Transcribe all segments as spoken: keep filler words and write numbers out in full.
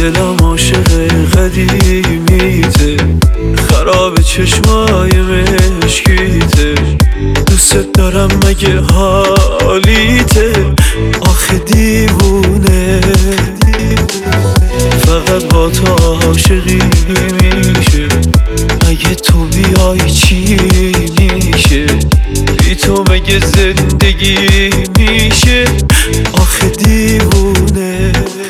دلم عاشق قدیمیته، خراب چشمای مشکیته، دوست دارم مگه حالیته، آخه دیوونه فقط با تو عاشقی میشه، اگه تو بیای چی میشه، بی تو مگه زندگی میشه، آخه دیوونه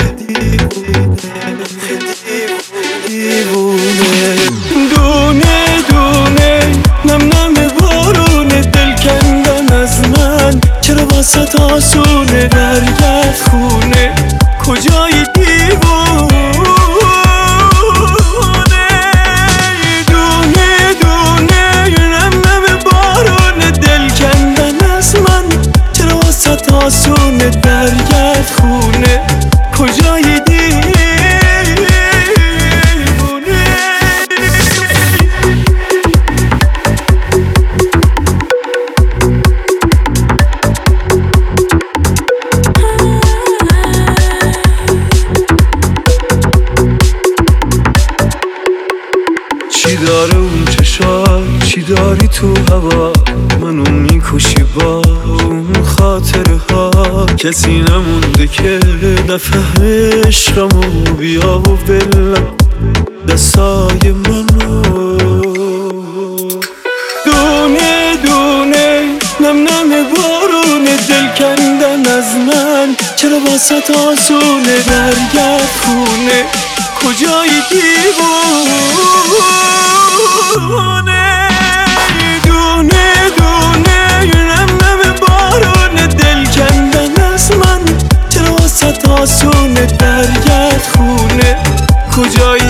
دیوونه دونه دونه نم نم بارون دل کندن از من، چرا واسه آسونه درگرد خونه، کجای دیوونه دونه دونه نم نم بارون دل کندن از من، چرا واسه آسونه درگرد خونه، کجای دیوونه. چی داره اون چشات، چی داری تو هوا، منو میکشی با اون خاطره ها، کسی نمونده که نفهم عشقمو، بیا و بلم دستای منو، دونه دونه نم نم بارون دل کندن از من، چرا واسه آسونه درگرد خونه، کجای دیوونه دونه دونه نم نم بارون دل کندن از من، چرا واسه آسونه درگرد خونه، کجای